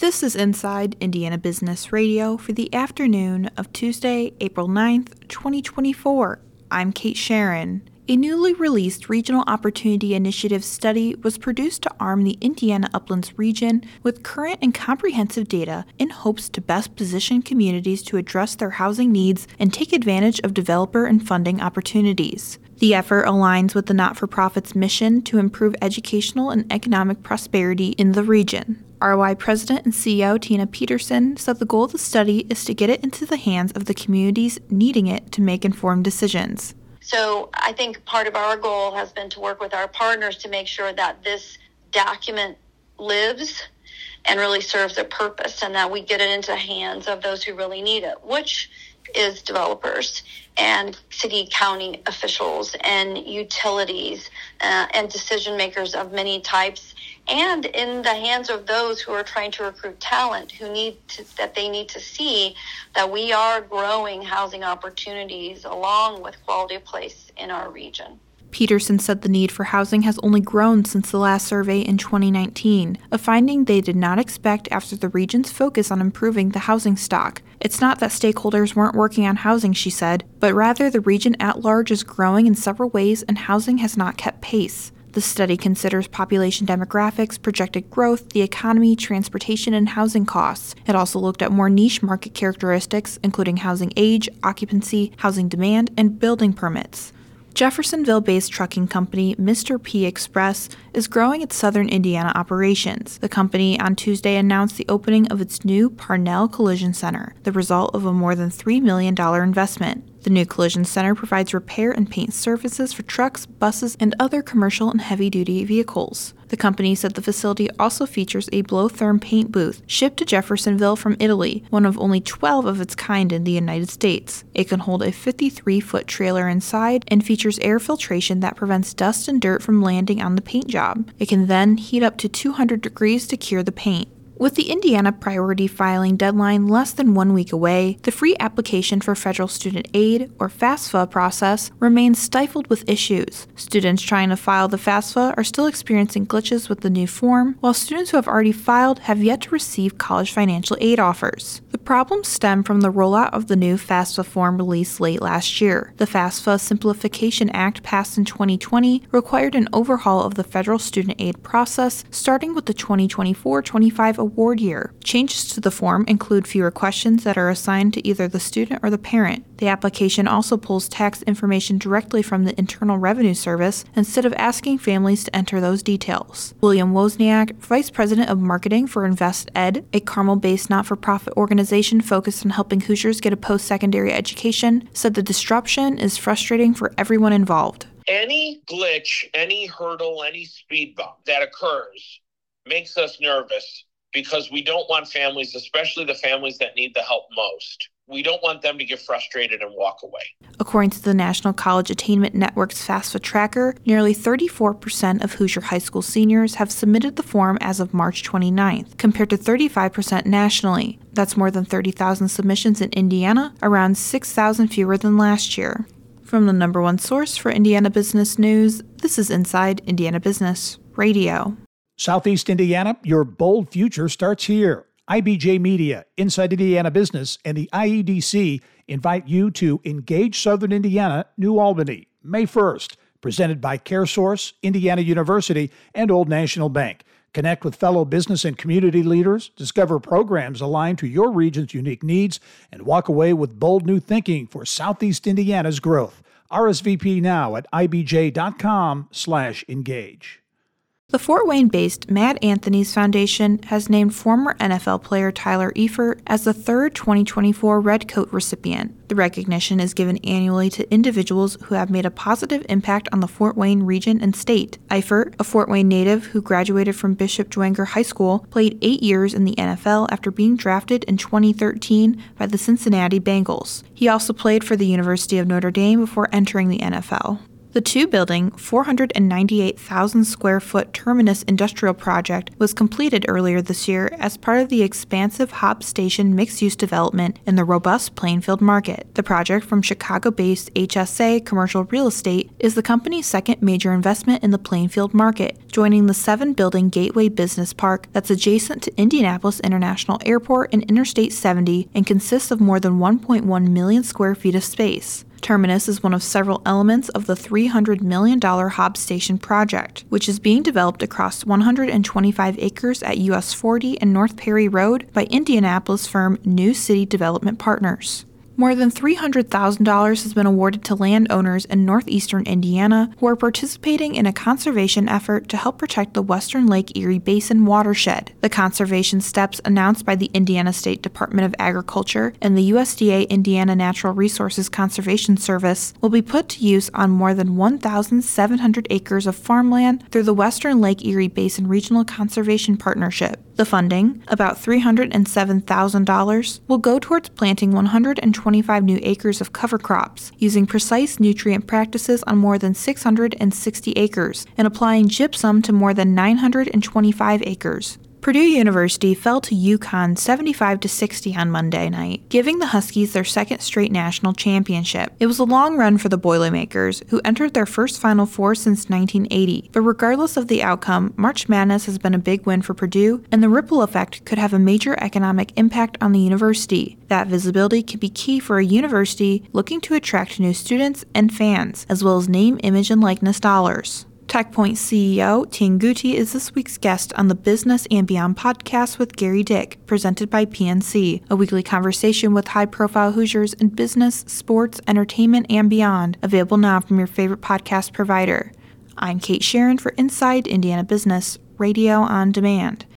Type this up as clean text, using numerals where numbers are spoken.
This is Inside Indiana Business Radio for the afternoon of Tuesday, April 9th, 2024. I'm Kate Sharon. A newly released Regional Opportunity Initiative study was produced to arm the Indiana Uplands region with current and comprehensive data in hopes to best position communities to address their housing needs and take advantage of developer and funding opportunities. The effort aligns with the not-for-profit's mission to improve educational and economic prosperity in the region. ROI President and CEO Tina Peterson said the goal of the study is to get it into the hands of the communities needing it to make informed decisions. So I think part of our goal has been to work with our partners to make sure that this document lives and really serves a purpose, and that we get it into the hands of those who really need it, which is developers and city county officials and utilities and decision makers of many types, and in the hands of those who are trying to recruit talent, who they need to see that we are growing housing opportunities along with quality of place in our region. Peterson said the need for housing has only grown since the last survey in 2019, a finding they did not expect after the region's focus on improving the housing stock. It's not that stakeholders weren't working on housing, she said, but rather the region at large is growing in several ways and housing has not kept pace. The study considers population demographics, projected growth, the economy, transportation, and housing costs. It also looked at more niche market characteristics, including housing age, occupancy, housing demand, and building permits. Jeffersonville-based trucking company Mr. P Express is growing its southern Indiana operations. The company on Tuesday announced the opening of its new Parnell Collision Center, the result of a more than $3 million investment. The new collision center provides repair and paint services for trucks, buses, and other commercial and heavy-duty vehicles. The company said the facility also features a blow-therm paint booth shipped to Jeffersonville from Italy, one of only 12 of its kind in the United States. It can hold a 53-foot trailer inside and features air filtration that prevents dust and dirt from landing on the paint job. It can then heat up to 200 degrees to cure the paint. With the Indiana priority filing deadline less than 1 week away, the free application for federal student aid, or FAFSA process, remains stifled with issues. Students trying to file the FAFSA are still experiencing glitches with the new form, while students who have already filed have yet to receive college financial aid offers. The problems stem from the rollout of the new FAFSA form released late last year. The FAFSA Simplification Act passed in 2020 required an overhaul of the federal student aid process, starting with the 2024-25 award year. Changes to the form include fewer questions that are assigned to either the student or the parent. The application also pulls tax information directly from the Internal Revenue Service instead of asking families to enter those details. William Wozniak, Vice President of Marketing for Invest Ed, a Carmel-based not-for-profit organization focused on helping Hoosiers get a post-secondary education, said the disruption is frustrating for everyone involved. Any glitch, any hurdle, any speed bump that occurs makes us nervous, because we don't want families, especially the families that need the help most, we don't want them to get frustrated and walk away. According to the National College Attainment Network's FAFSA tracker, nearly 34% of Hoosier high school seniors have submitted the form as of March 29th, compared to 35% nationally. That's more than 30,000 submissions in Indiana, around 6,000 fewer than last year. From the number one source for Indiana business news, this is Inside Indiana Business Radio. Southeast Indiana, your bold future starts here. IBJ Media, Inside Indiana Business, and the IEDC invite you to Engage Southern Indiana, New Albany, May 1st, presented by CareSource, Indiana University, and Old National Bank. Connect with fellow business and community leaders, discover programs aligned to your region's unique needs, and walk away with bold new thinking for Southeast Indiana's growth. RSVP now at ibj.com/engage. The Fort Wayne-based Mad Anthony's Foundation has named former NFL player Tyler Eifert as the third 2024 Red Coat recipient. The recognition is given annually to individuals who have made a positive impact on the Fort Wayne region and state. Eifert, a Fort Wayne native who graduated from Bishop Dwenger High School, played 8 years in the NFL after being drafted in 2013 by the Cincinnati Bengals. He also played for the University of Notre Dame before entering the NFL. The two-building, 498,000-square-foot Terminus industrial project was completed earlier this year as part of the expansive Hop Station mixed-use development in the robust Plainfield market. The project from Chicago-based HSA Commercial Real Estate is the company's second major investment in the Plainfield market, joining the 7-building Gateway Business Park that's adjacent to Indianapolis International Airport and Interstate 70 and consists of more than 1.1 million square feet of space. Terminus is one of several elements of the $300 million Hop Station project, which is being developed across 125 acres at US 40 and North Perry Road by Indianapolis firm New City Development Partners. More than $300,000 has been awarded to landowners in northeastern Indiana who are participating in a conservation effort to help protect the Western Lake Erie Basin watershed. The conservation steps announced by the Indiana State Department of Agriculture and the USDA Indiana Natural Resources Conservation Service will be put to use on more than 1,700 acres of farmland through the Western Lake Erie Basin Regional Conservation Partnership. The funding, about $307,000, will go towards planting 125 new acres of cover crops, using precise nutrient practices on more than 660 acres, and applying gypsum to more than 925 acres. Purdue University fell to UConn 75-60 on Monday night, giving the Huskies their second straight national championship. It was a long run for the Boilermakers, who entered their first Final Four since 1980. But regardless of the outcome, March Madness has been a big win for Purdue, and the ripple effect could have a major economic impact on the university. That visibility can be key for a university looking to attract new students and fans, as well as name, image, and likeness dollars. TechPoint CEO Ting Guti is this week's guest on the Business and Beyond podcast with Gary Dick, presented by PNC, a weekly conversation with high-profile Hoosiers in business, sports, entertainment, and beyond, available now from your favorite podcast provider. I'm Kate Sharon for Inside Indiana Business, Radio on Demand.